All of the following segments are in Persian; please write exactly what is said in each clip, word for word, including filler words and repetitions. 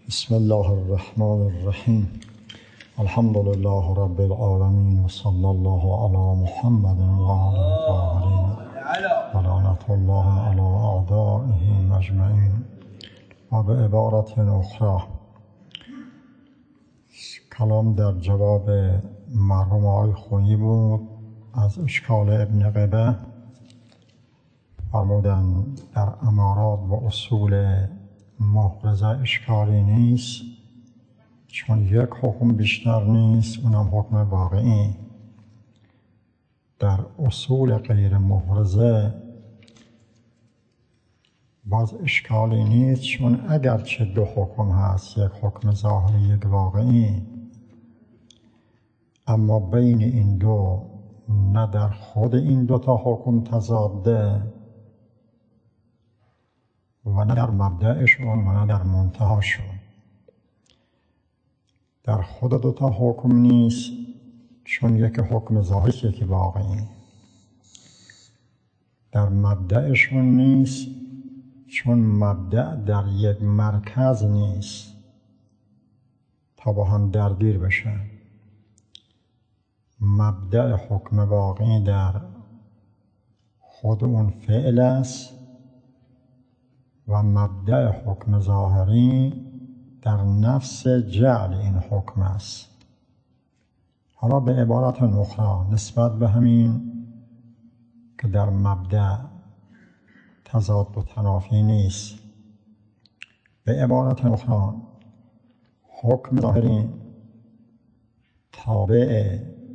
بسم الله الرحمن الرحیم. الحمد لله رب العالمین و صلی الله علی محمد و آل الطاهرین و لعنت الله علی اعدائه اجمعین. و به عبارت اخرى، کلام در جواب مرحوم آقای خویی بود از اشکال ابن قبه. فرمودن در امارات و اصول محرزه اشکالی نیست، چون یک حکم بیشتر نیست، اونم حکم واقعی. در اصول غیر محرزه باز اشکالی نیست، چون اگرچه دو حکم هست، یک حکم ظاهری یک واقعی، اما بین این دو نه در خود این دو تا حکم تضاده و نه در مبدأشون و نه در منتهاشون. در خود دو تا حکم نیست، چون یک حکم ظاهری یکی واقعی. در مبدأشون نیست، چون مبدأ در یک مرکز نیست تا با هم درگیر بشن. مبدأ حکم واقعی در خود اون فعل است و مبدأ حکم ظاهری در نفس جعل این حکم است. حالا به عبارت اخرى، نسبت به همین که در مبدأ تضاد و تنافی نیست، به عبارت اخرى حکم ظاهری تابع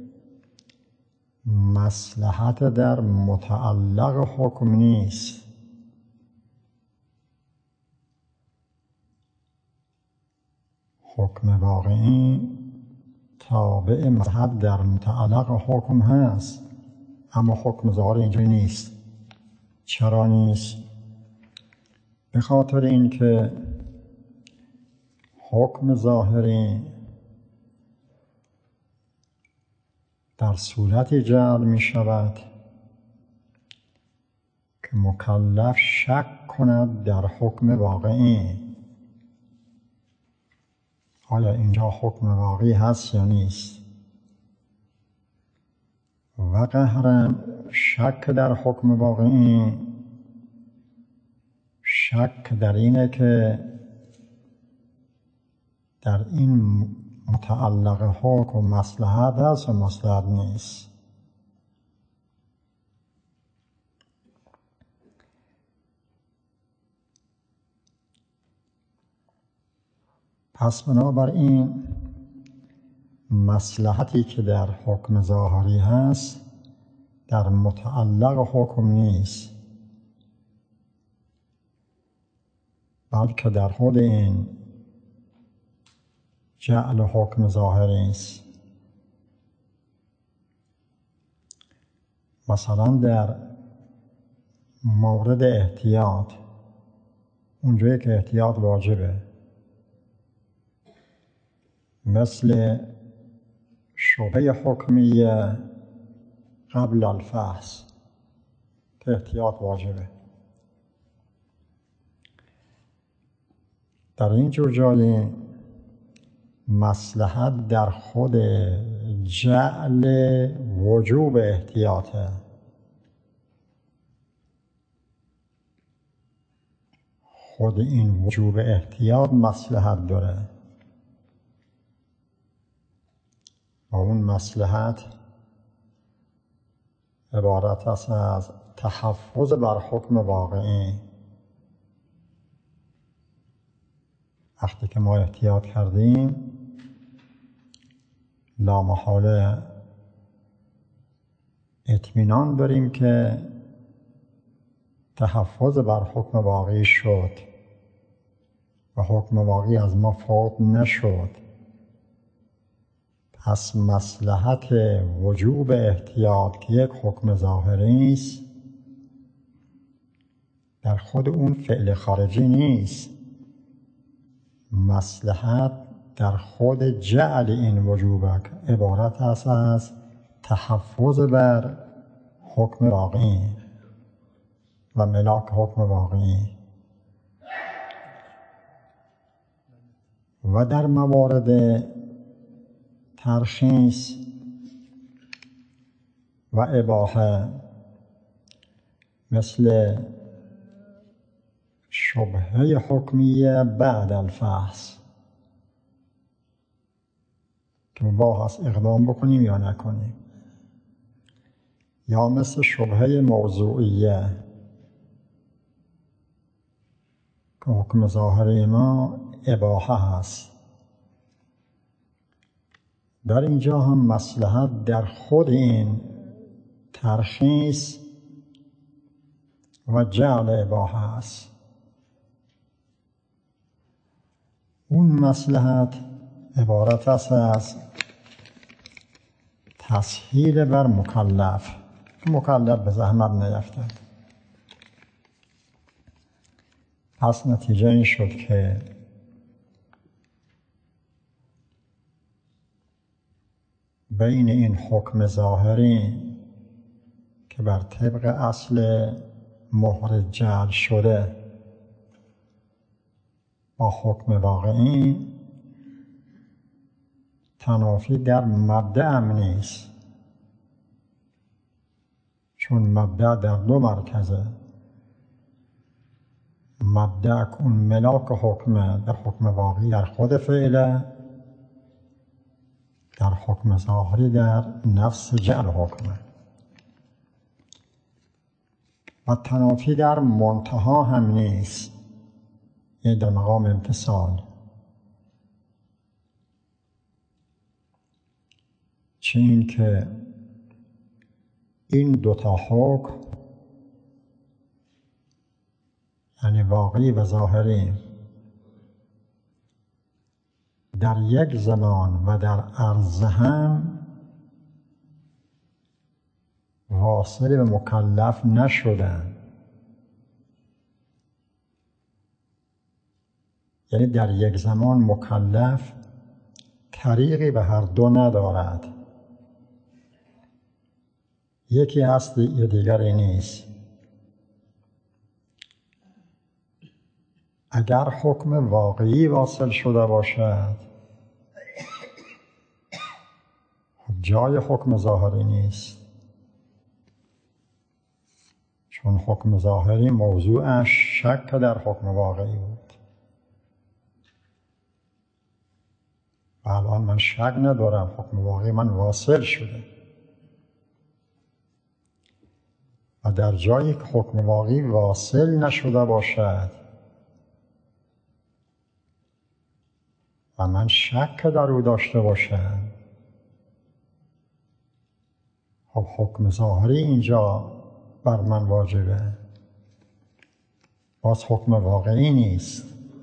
مصلحت در متعلق حکم نیست. حکم واقعی تابع مصلحت در متعلق حکم هست، اما حکم ظاهری اینجوری نیست. چرا نیست؟ به خاطر اینکه حکم ظاهری در صورتی جعل می شود که مکلف شک کند در حکم واقعی. آیا اینجا حکم واقعی هست یا نیست؟ و قهرا شک در حکم واقعی شک در اینه که در این متعلق حکم مصلحت هست و مصلحت نیست. پس بنابراین مصلحتی که در حکم ظاهری هست در متعلق حکم نیست، بلکه در خود این جعل حکم ظاهری است. مثلا در مورد احتیاط، اونجایی که احتیاط واجبه، مثل شبهه حکمیه قبل الفحص که احتیاط واجبه، در این جور جایی مصلحت در خود جعل وجوب احتیاطه. خود این وجوب احتیاط مصلحت داره و اون مصلحت عبارت است از تحفظ بر حکم واقعی. وقتی که ما احتیاط کردیم، لامحاله اطمینان داریم که تحفظ بر حکم واقعی شد و حکم واقعی از ما فوت نشد. پس مصلحت وجوب احتیاط که یک حکم ظاهری است در خود اون فعل خارجی نیست. مصلحت در خود جعل این وجوب عبارت است از تحفظ بر حکم واقعی و ملاک حکم واقعی. و در موارد ترخیص و اباحه مثل شبهه حکمیه بعد الفحص که مباح است اقدام بکنیم یا نکنیم، یا مثل شبهه موضوعیه که حکم ظاهری ما اباحه هست. در اینجا هم مصلحت در خود این ترخیص و جعل اباحه است. اون مصلحت عبارت است از تسهیل بر مکلف، مکلف به زحمت نیفتد. پس نتیجه این شد که بین این حکم ظاهری که بر طبق اصل مهر جعل شده با حکم واقعی تنافی در مبدأ هم نیست، چون مبدأ در دو مرکزه. مبدأ اون ملاک حکمه در حکم واقعی در خود فعله، در حکم ظاهری در نفس جعل حکمه، و تنافی در منتها هم نیست، یعنی در مقام امتصال. چه این که این دوتا حکم یعنی واقعی و ظاهری در یک زمان و در عرض هم واصل به مکلف نشدن، یعنی در یک زمان مکلف طریقی به هر دو ندارد، یکی هست یا دیگری نیست. اگر حکم واقعی واصل شده باشد جای حکم ظاهری نیست، چون حکم ظاهری موضوعش شک در حکم واقعی بود و الان من شک ندارم، حکم واقعی من واصل شده. و در جایی که حکم واقعی واصل نشده باشد و من شک در او داشته باشم، خب حکم ظاهری اینجا بر من واجبه، باز حکم واقعی نیست.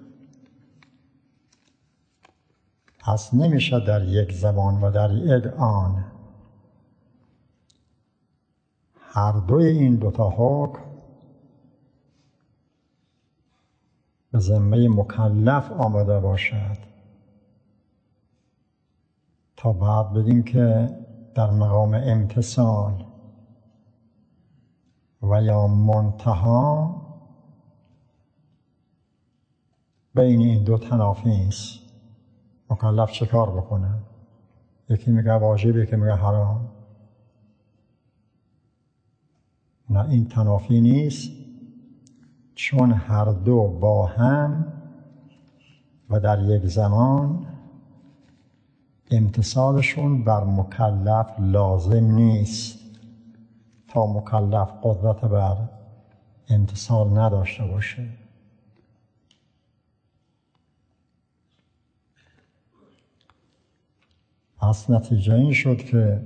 پس نمیشه در یک زمان و در یک آن هر دوی این دوتا حکم به ذمه مکلف آمده باشد تا بعد بدیم که در مقام امتصال و یا منتها بین این دو تنافی است. مکلف چه کار بکنه؟ یکی میگه واجب، یکی میگه حرام. نه، این تنافی نیست، چون هر دو با هم و در یک زمان امتصالشون بر مکلف لازم نیست تا مکلف قدرت بر امتصال نداشته باشه. پس نتیجه این شد که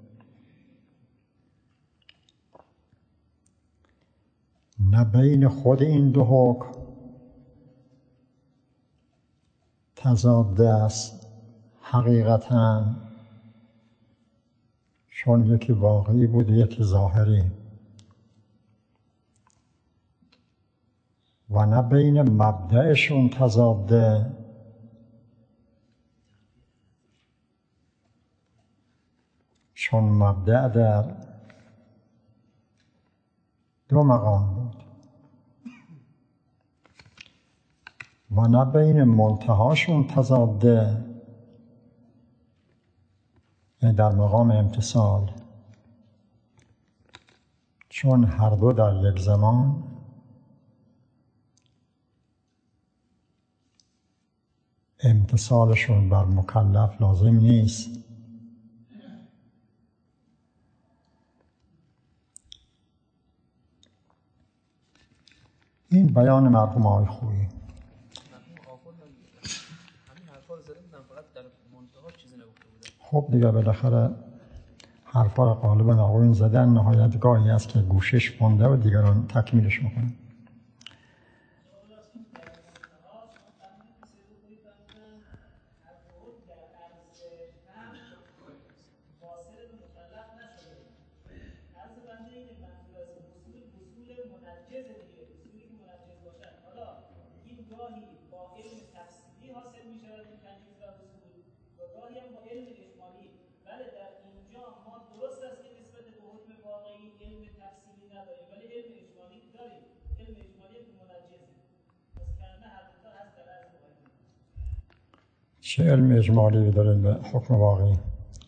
نه بین خود این دو حکم تضاد است حقیقتاً، چون یکی واقعی بود یکی ظاهری، و نه بین مبدأشون تضاده، چون مبدأ در دو مقام بود. و نه بین منتهاشون تضاده، یعنی در مقام امتصال، چون هر دو در یک زمان امتصالشون بر مکلف لازم نیست. این بیان مرحوم آقای خویی. خب دیگه بالاخره حرفا را غالبا آقایون زدن، نهایت گاهی است که گوشش مونده و دیگران تکمیلش میکنن. چه علم اجمالی داره به حکم واقعی؟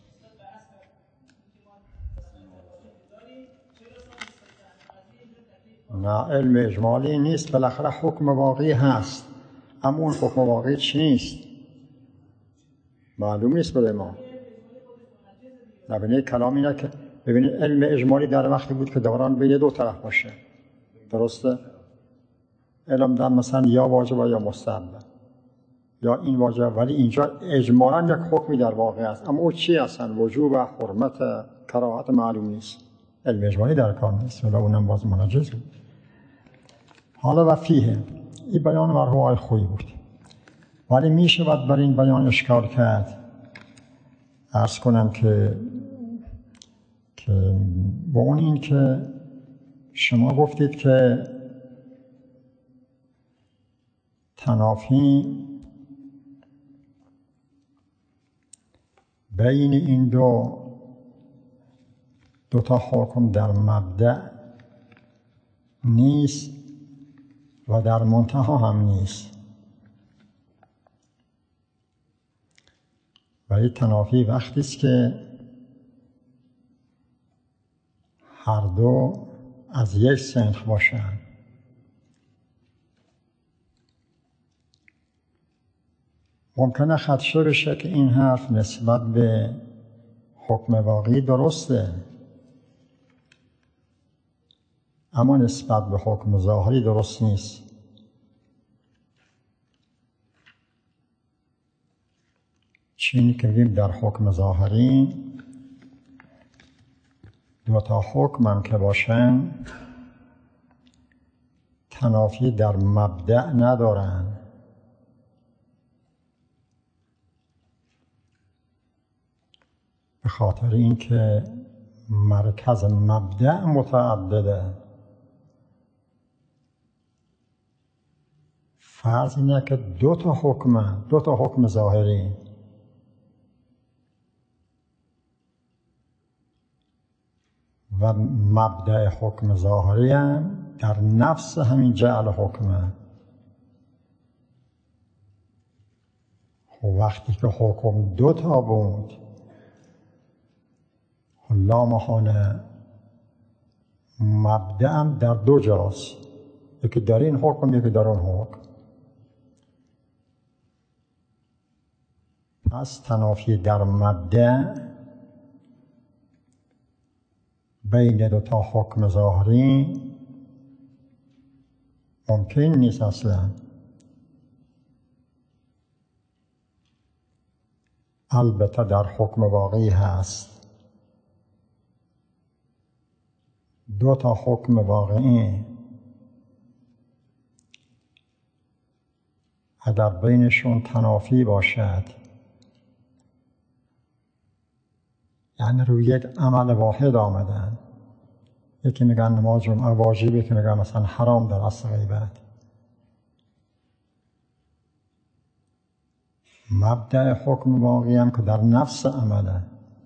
نه علم اجمالی نیست، بالاخره حکم واقعی هست، اما اون حکم واقعی چی نیست معلوم نیست برای ما. نبینید کلام اینه که ببینید علم اجمالی در وقتی بود که دوران بین دو طرف باشه، درسته؟ علم در مثلا یا واجب یا مستحب یا این واجب، ولی اینجا اجمالاً یک حکمی در واقع است، اما او چی هستن؟ وجوب و حرمت کراهت معلوم نیست، علم اجمالی در کار نیست، ولی اونم باز منجز بود. حالا و فیه، این بیان مرحوم آقای خویی بود، ولی می شود بر این بیان اشکال کرد. عرض کنم که که با اون این که شما گفتید که تنافی بین این دو دو تا حکم در مبدأ نیست و در منتها هم نیست، ولی تنافی وقتی است که هر دو از یک صنف باشند. ممکنه خدشه بشه که این حرف نسبت به حکم واقعی درسته، اما نسبت به حکم ظاهری درست نیست. چینی که میگیم در حکم ظاهری دو تا حکم هم که باشن تنافی در مبدأ ندارن، به خاطر اینکه مرکز مبدأ متعدده. فرض اینه که دو تا حکم دو تا حکم ظاهری و مبدأ حکم ظاهری هم در نفس همین جعل حکمه. خب وقتی که حکم دو تا بود لا محاله مبدأ هم در دو جاست، یکی در این حکم یکی در اون حکم. پس تنافی در مبدأ بین دو تا حکم ظاهری ممکن نیست اصلا. البته در حکم واقعی هست. دو تا حکم واقعی اگر بینشون تنافی باشد، یعنی روی یک عمل واحد آمدن، یکی میگن نماز جمعه واجبه، یکی میگن مثلا حرام در اصل غیبت، مبدأ حکم واقعی هم که در نفس عمله،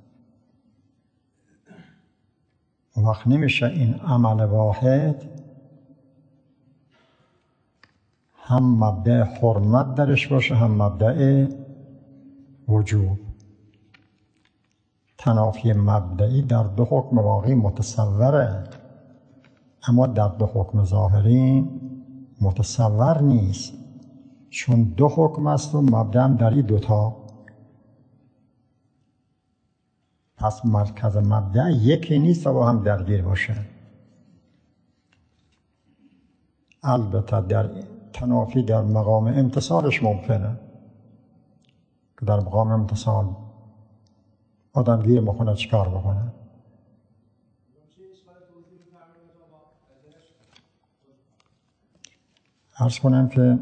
وقت نمیشه این عمل واحد هم مبدأ حرمت درش باشه هم مبدأ وجوب. تنافی مبدئی در دو حکم واقعی متصوره، اما در دو حکم ظاهری متصور نیست، چون دو حکم است و مبدأ هم در این دوتا. پس مرکز مبدأ یکی نیست و با هم درگیر باشه. البته در تنافی در مقام امتصالش ممکنه که در مقام امتصال آدم گیر میکنه چیکار بکنه. عرض کنم که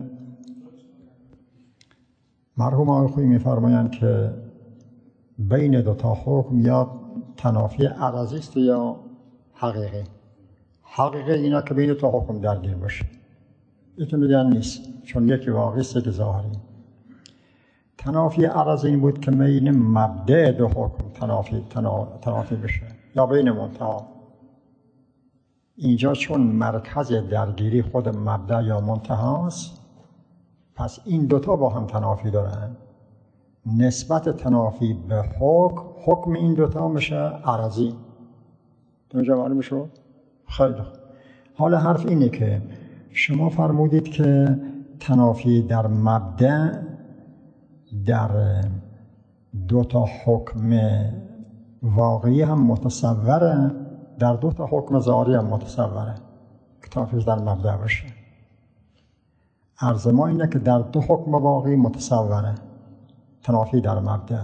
مرحوم آقای خویی میفرمایند که بین دو تا حکم یا تنافی عرضی است یا حقیقی. حقیقی اینا که بین دو تا حکم درگیر باشه. یکی میگن نیست، چون یکی واقعی است یکی ظاهری. تنافی عرضی این بود که بین مبدأ دو حکم تنافی تنافی بشه یا بین منتها. اینجا چون مرکز درگیری خود مبدأ یا منتهاست، پس این دوتا با هم تنافی دارن. نسبت تنافی به حکم حکم این دوتا میشه عرضی. اینجا معلوم شد؟ خیلی خوب. حالا حرف اینه که شما فرمودید که تنافی در مبدأ در دو تا حکم واقعی هم متصوره، در دو تا حکم ظاهری هم متصوره که تنافی در مبدأ باشه. عرض ما اینه که در دو حکم واقعی متصوره تنافی در مبدأ،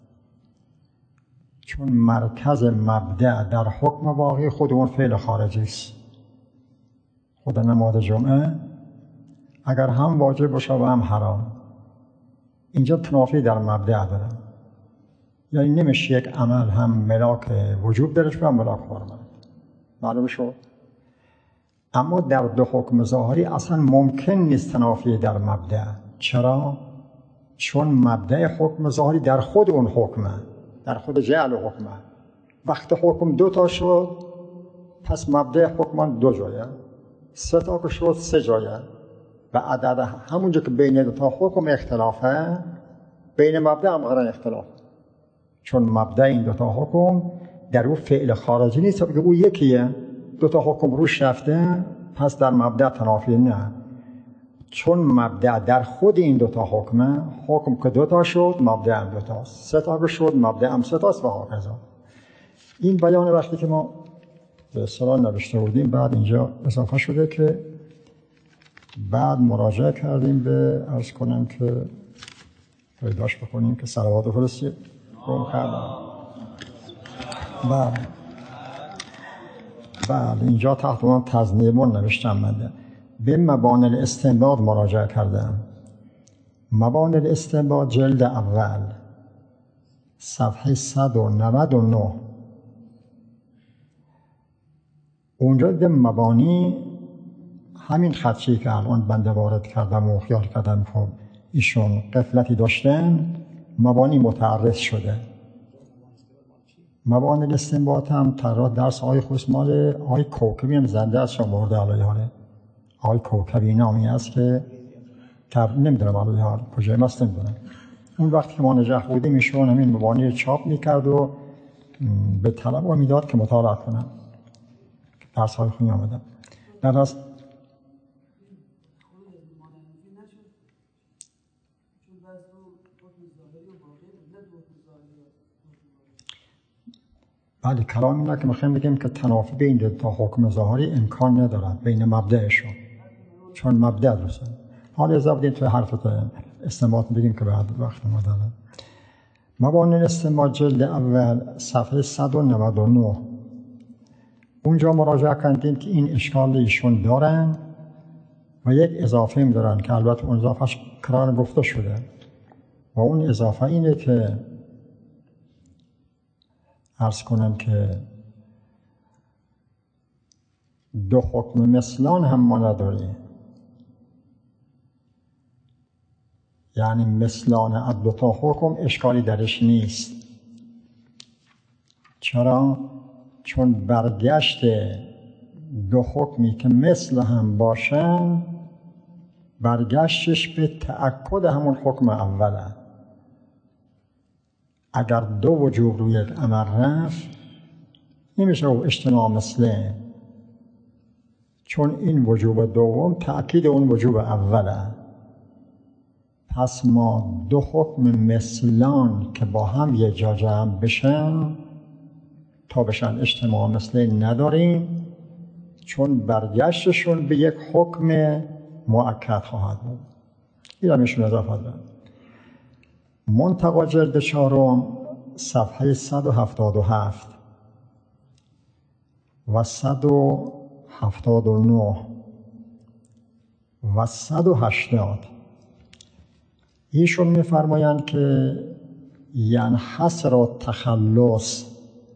چون مرکز مبدأ در حکم واقعی خود اون فعل خارجی است. خود نماز جمعه اگر هم واجب باشه و هم حرام، اینجا تنافی در مبدأ داره، یعنی نمیشه یک عمل هم ملاک وجوب درش و هم ملاک حرمت. معلوم شد؟ اما در دو حکم ظاهری اصلا ممکن نیست تنافی در مبدأ. چرا؟ چون مبدأ حکم ظاهری در خود اون حکمه، در خود جعل حکمه. وقتی حکم دو تا شد، پس مبدأ حکمان دو جایه، سه تا که شد سه جایه. و عدد همونجا که بین دو تا حکم اختلافه، بین مبدأ هم قرار اختلاف، چون مبدأ این دو تا حکم در اون فعل خارجی نیست که او یکیه، دو تا حکم روش رفته، پس در مبدأ تنافی نه. چون مبدأ در خود این دو تا حکمه، حکم که دو تا شد مبدأ هم دو تاست، سه تا که شد مبدأ هم سه تاست و هاکذا. این بیان وقتی که ما به اصطلاح نوشته بودیم بعد اینجا اضافه شده که بعد مراجعه کردیم به عرض کنم که پیداش بکنیم که صلوات فرستی گم کردم. بله بله اینجا تحت عنوان تضمین نوشتم من به مبانی الاستنباط مراجعه کردم. مبانی الاستنباط جلد اول صفحه صد و نود و نه. اونجا به مبانی همین خدشی که الان بنده وارد کردم و خیال کردم خب ایشون غفلتی داشتن، مبانی متعرض شده. مبانی الاستنباط هم ترا درس آقای خسمال آقای کوکبی هم زنده از شما برده علیه حاله. آقای کوکبی نامی است که تر نمیدونم علیه حال کجای مست نمیدونم. اون وقتی که ما نجح بودیم ایشون همین مبانی چاپ میکرد و به طلب ها میداد که مطالعه کنم. درس های خونی آمدم. در از بله کلام اینه که میخوایم بگیم که تنافی بین دو تا حکم ظاهری امکان ندارد بین مبدأشون، چون مبدأ درسته. حالا اضافه بدیم توی حرف استنباط بگیم که بعد وقت ما داره. مبانی الاستنباط جلد اول صفحه صد و نود و نه. اونجا مراجعه کردیم که این اشکال ایشون دارن و یک اضافه هم دارن که البته اون اضافهش کران گفته شده و اون اضافه اینه که عرض کنم که دو حکم مثلان هم ما نداریم، یعنی مثلان از دو تا حکم اشکالی درش نیست. چرا؟ چون برگشت دو حکمی که مثل هم باشن برگشتش به تأکد همون حکم اوله. اگر دو وجوب روی یک عمل رفت نمیشه او اجتماع مثله، چون این وجوب دوم تأکید اون وجوب اوله. پس ما دو حکم مثلان که با هم یه جا جمع بشن تا بشن اجتماع مثله نداریم، چون برگشتشون به یک حکم مؤکد خواهد بود. این را میشون اضافه دارم. منتقا جلد چهارم صفحه صد و هفتاد و هفت و صد و هفتاد و نه و صد و هشتاد ایشون میفرمایند که ینحصر التخلص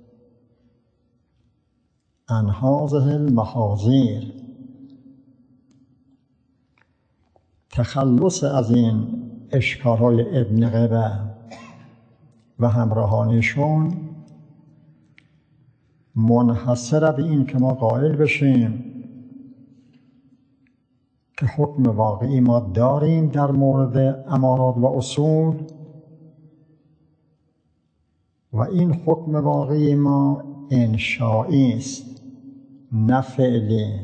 عن هذه المحاذیر، تخلص از این اشکال‌های ابن قبه و همراهانشون منحصر به این که ما قائل بشیم که حکم واقعی ما داریم در مورد امارات و اصول و این حکم واقعی ما انشائی است نه فعلی.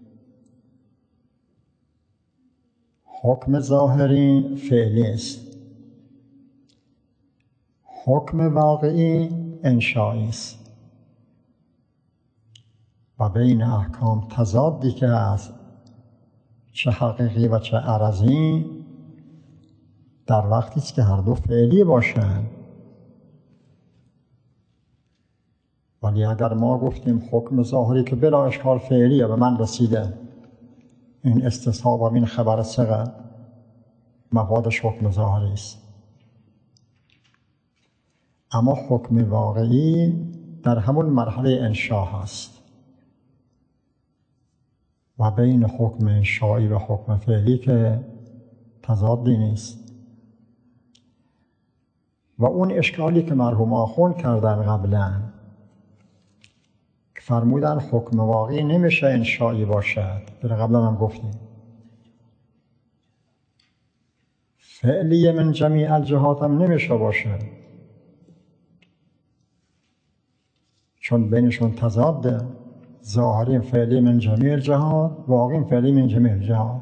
حکم ظاهری فعلی است، حکم واقعی انشائی است و بین احکام تضادی که هست، چه حقیقی و چه عرضی، در وقتی است که هر دو فعلی باشند. ولی اگر ما گفتیم حکم ظاهری که بلا اشکال فعلیه به من رسیده، این استصحاب و این خبر ثقه مفادش حکم ظاهری است، اما حکم واقعی در همون مرحله انشا هست و بین حکم انشایی و حکم فعلی که تضادی نیست. و اون اشکالی که مرحوم آخوند کردن قبلا که فرمودن حکم واقعی نمیشه انشایی باشد، در قبلا هم گفتیم فعلی من جمیع الجهات هم نمیشه باشه، چون بینشون تضاده. ظاهری فعلی من جمیع الجهات، واقعی فعلی من جمیع الجهات.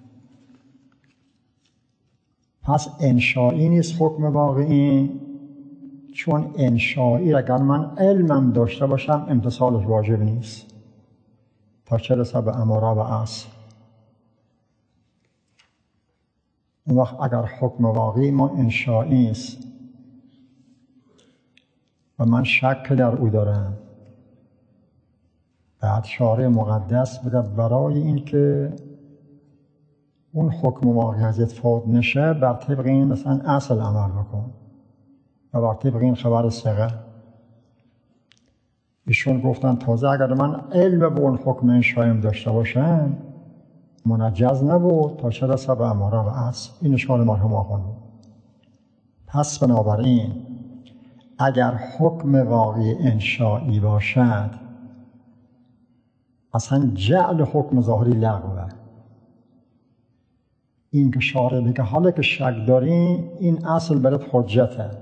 پس انشایی نیست حکم واقعی، چون انشایی اگر من علمم داشته باشم امتصالش واجب نیست تا چه رسه به اماره و اصل. اون وقت اگر حکم واقعی ما انشایی است و من شک در او دارم، بعد شارع مقدس بده برای این که اون حکم واقعی ازت فوت نشه بر طبق این مثلا اصل عمل بکن و بر طبق این خبر ثقه. ایشون گفتن تازه اگر من علم به اون حکم انشاییم داشته باشم منجز نبود تا چه رسه به اماره و اصل. این اشکال مرحوم آخوند بود. پس بنابراین اگر حکم واقعی انشایی باشد اصلا جعل حکم ظاهری لغوه. این که شارع بگه حالا که شک داری این اصل برات حجته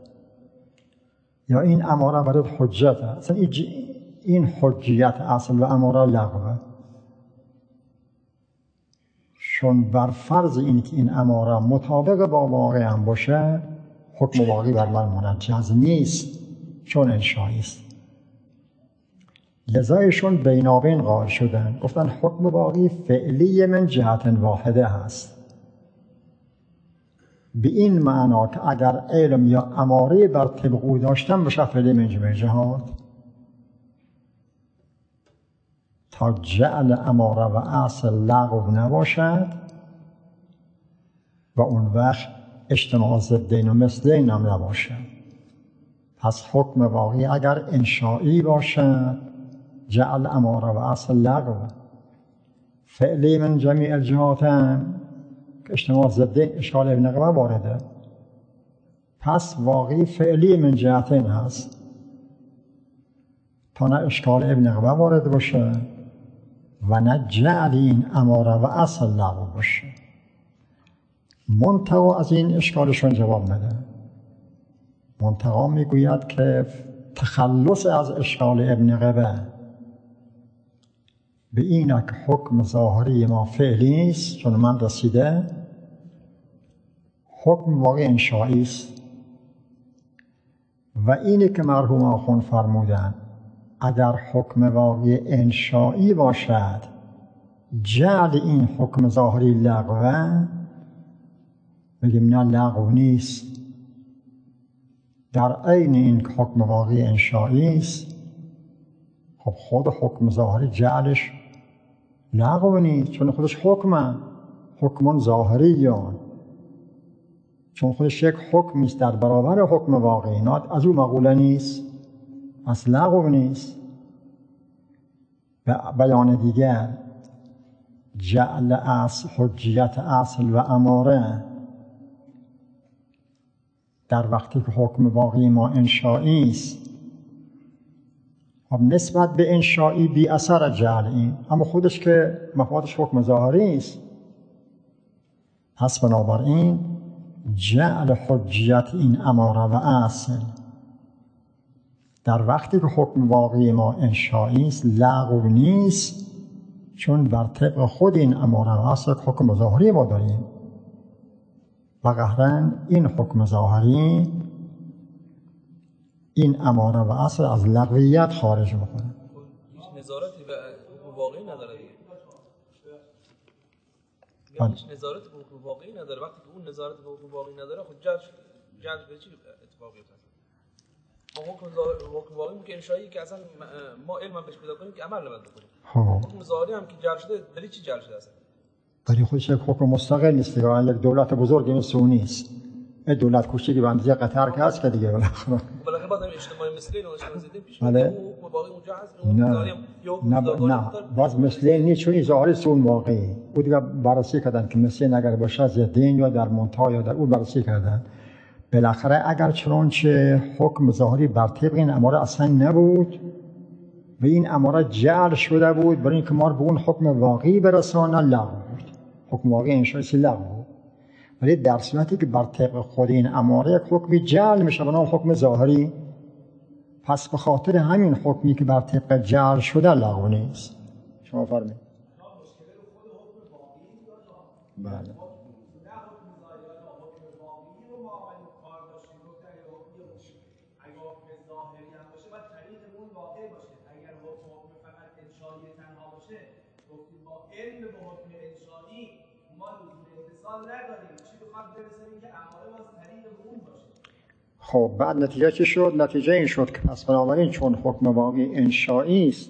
یا این اماره برات حجته، اصلا این حجیت اصل و اماره لغوه، چون بر فرض این که این اماره مطابق با واقع هم باشه حکم واقعی بر من منجز نیست چون انشایی است. لذا ایشون بینابین قائل شدن، گفتن حکم واقعی فعلی من جهت واحده هست، به این معنا که اگر علم یا اماره بر طبق او داشتن بشه فعلی من جمیع جهات، تا جعل اماره و اصل لغو نباشد و اون وقت اجتماع ضدین و مثلین هم نباشد. پس حکم واقعی اگر انشایی باشد جعل اماره و اصل لغو، فعلی من جمیع الجهات هم که اجتماع ضدین اشکال ابن قبه وارده، پس واقعی فعلی من جهتین هست تا نه اشکال ابن قبه وارد باشه و نه جعل این اماره و اصل لغو باشه. منتقا از این اشکالشون جواب میده. منتقا میگوید که تخلص از اشکال ابن قبه به اینه که حکم ظاهری ما فعلی است، چون من رسیده، حکم واقعی انشایی است. و اینی که مرحوم آخوند فرمودن اگر حکم واقعی انشایی باشد جعل این حکم ظاهری لغوه، بگیم نه لغو نیست، در عین این حکم واقعی انشایی است. خب خود حکم ظاهری جعلش لغو نیست، چون خودش حکمه، حکمون ظاهریون، چون خودش یک حکم است در برابر حکم واقعی، از او مقوله نیست، از لغو نیست. به بیان دیگر جعل اصل، حجیت اصل و اماره در وقتی که حکم واقعی ما انشایی است، خب نسبت به انشایی بی اثر جعل این، اما خودش که مفادش حکم ظاهری است. پس بنابراین جعل حجیت این اماره و اصل در وقتی که حکم واقعی ما انشایی است لغو نیست، چون بر طبق خود این اماره و اصل حکم ظاهری ما داریم و قهرن این حکم ظاهری، این اماره و اصل از لغویت خارج میکنه. هیچ نظارتی به حکم واقعی نداره دیگه. هیچ نظارتی به حکم واقعی نداره. وقتی که اون نظارت به حکم واقعی نداره، خود جج جج به چی اتفاقی افتاد؟ ما حکم حکم واقعی که انشایی که اصلا ما علم بهش پیدا کنیم که عمل نباید بکنیم. حکم ظاهری هم که جعل شده، برای چی جعل شده اصلا؟ برای خودش یک حکم مستقل نیست دیگه، یک دولت بزرگی مثل اون نیست. این دولت کوچیکی به اندازه قطر که هست که دیگه بالاخره بالاخره باز هم اجتماعی مثلی اون شناسیده پیش میاد. حکم واقعی اونجا هست، اون ظاهری هم نه نه باز مثلی نیست، چون ظاهری سون واقعی بود دیگه. بررسی کردن که مثلی اگر باشه از دین یا در منتها یا در اون بررسی کردن، بالاخره اگر چنانچه حکم ظاهری بر طبق این اماره اصلا نبود و این اماره جعل شده بود برای اینکه ما به اون حکم واقعی برسانه، لغو بود. حکم واقعی انشایی لغو بود. ولی در صورتی که بر طبق خود این اماره یک حکمی جعل میشه به نام حکم ظاهری، پس به خاطر همین حکمی که بر طبق جعل شده لغو نیست. شما فرمایید. بله. خب بعد نتیجه چی شد؟ نتیجه این شد که پس بنابراین چون حکم واقعی انشایی است،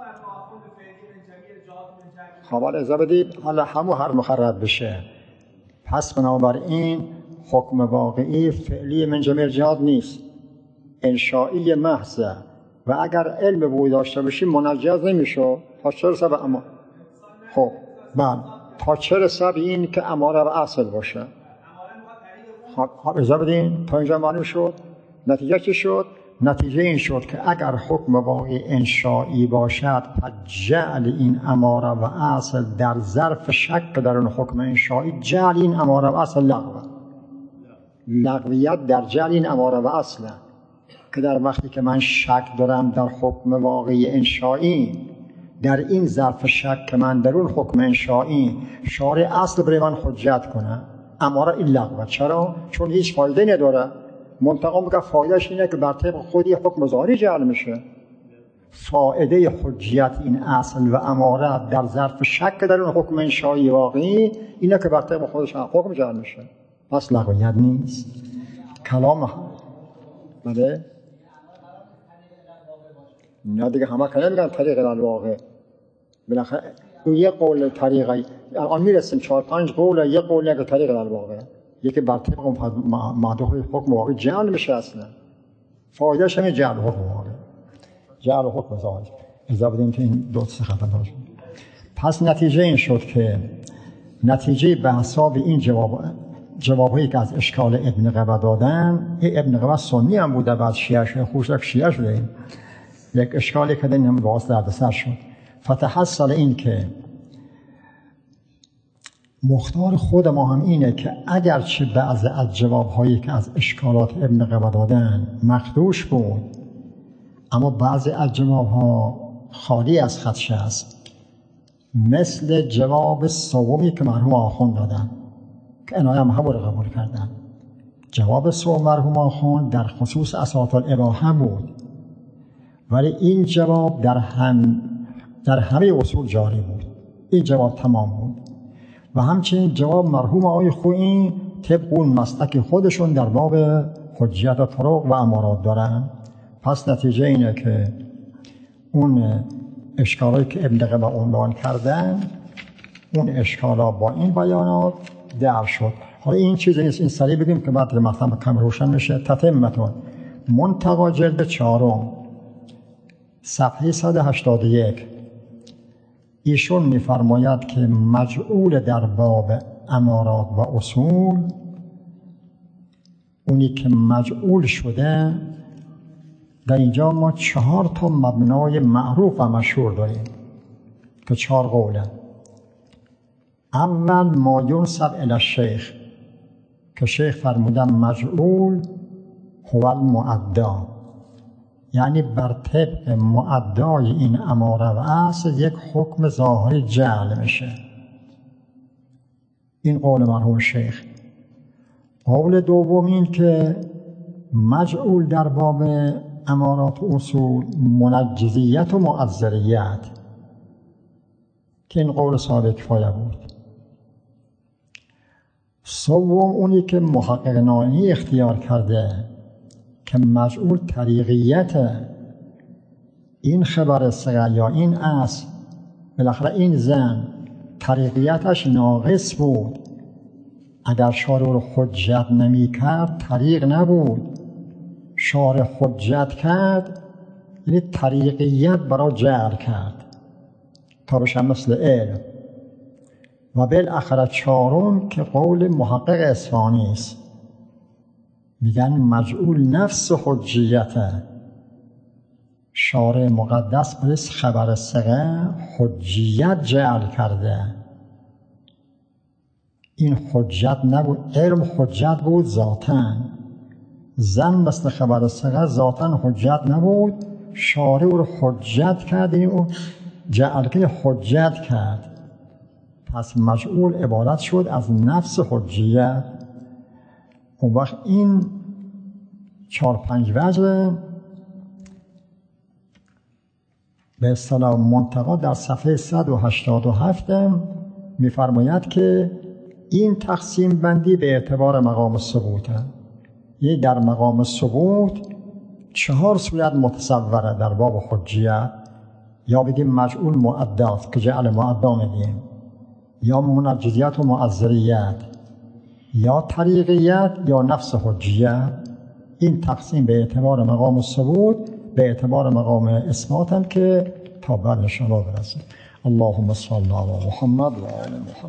خب اجازه بدید حالا همون هر مخرب بشه. پس بنابراین حکم واقعی فعلی من جمعی جهاد نیست، انشایی محضه و اگر علم بوی داشته باشیم منجز نمیشه. تا چه رسه به اما خب بعد تا چه رسه به این که اماره و اصل باشه. خب اجازه بدین تا اینجا معلوم شد. نتیجه چی شد؟ نتیجه این شد که اگر حکم واقعی انشایی باشد پس جعل این اماره و اصل در ظرف شک در اون حکم انشایی، جعل این اماره و اصل لغوه. لغویت در جعل این اماره و اصل که در وقتی که من شک دارم در حکم واقعی انشایی، در این ظرف شک که من در اون حکم انشایی شارع اصل برای من حجت کنه، اماره این لغوه. چرا؟ چون هیچ فایده نداره. منطقه میگه فایدهش اینه که بر طبق خودی حکم ظاهری جعل میشه. فایده حجیت این اصل و اماره در ظرف شک در اون حکم انشایی واقعی اینه که بر طبق خودش حکم جعل میشه، پس لغویت نیست. کلام بله نه دیگه همه کنه میگن طریق الواقع. بالاخره اون یه قول طریقی الان میرسیم چهار پنج قول، یه قول که طریق الواقع، یکی بر طبق معدوخ حکم واقعی جعل میشه. اصلا فایدهش همین جعل حکم واقعی، جعل حکم ظاهری. اجازه بدیم که این دو سه خطا باشه. پس نتیجه این شد که نتیجه به حساب این جواب جوابایی که از اشکال ابن قبه دادن، این ابن قبه سنی هم بوده، بعد شیعه شده، خوشک شیعه شده، یک اشکالی که این هم باعث دردسر شد. فتحصل این که مختار خود ما هم اینه که اگرچه بعضی از جوابهایی که از اشکالات ابن قبا دادن مخدوش بود، اما بعضی از جوابها خالی از خدش است، مثل جواب سومی که مرحوم آخوند دادن که اینها هم همون رو قبول کردن. جواب سوم مرحوم آخوند در خصوص اساس الاباحه بود، ولی این جواب در هم در همه اصول جاری بود. این جواب تمام بود. و همچنین جواب مرحوم آقای خویی طبق اون مسلک خودشون در باب حجیت و طرق و امارات دارن. پس نتیجه اینه که اون اشکالایی که ابن قبا عنوان کردن، اون اشکالا با این بیانات در شد. حالا این چیزی نیست، این سریع بگیم که بعد مطلب کم روشن میشه. تتمتون منتقا جلد چهارم صفحه صد و هشتاد و یک، ایشون می‌فرماید که مجعول در باب امارات و اصول، اونی که مجعول شده، در اینجا ما چهار تا مبنای معروف و مشهور داریم که چهار قوله. اول ما ینسب الی الشیخ که شیخ فرمودن مجعول هو المعدا، یعنی بر طبق معدای این اماره و اصل یک حکم ظاهری جعل میشه. این قول مرحوم شیخ. قول دوم این که مجعول در باب امارات و اصول منجزیت و معذریت، که این قول صاحب کفایه بود. سوم اونی که محقق نائینی اختیار کرده که مجعول طریقیت این خبر صغر یا این اصل، بالاخره این زن طریقیتش ناقص بود، اگر شارع رو حجت نمی کرد طریق نبود، شارع حجت کرد یعنی طریقیت برای جعل کرد تا بشه مثل علم. و بالاخره چهارم که قول محقق اصفهانی است، میگن مجعول نفس حجیته، شارع مقدس بس خبر صغر حجیت جعل کرده. این حجت نبود، علم حجت بود ذاتاً، زن مثل خبر صغر ذاتاً حجت نبود، شارع رو حجت کرد، این او جعل که حجت کرد. پس مجعول عبارت شد از نفس حجیت. اون وقت این چهار پنج وجه به اصطلاح منتقا در صفحه صد و هشتاد و هفت می‌فرماید که این تقسیم بندی به اعتبار مقام ثبوت است. یعنی در مقام ثبوت چهار صورت متصوره در باب حجیت، یا بگیم مجعول معدات که جعل معدا میگیم، یا منجزیت و معذریت، یا طریقیت، یا نفس حجیت. این تقسیم به اعتبار مقام ثبوت، به اعتبار مقام اثبات هم که تا بعد انشاءالله برسیم. اللهم صل علی محمد و آل محمد.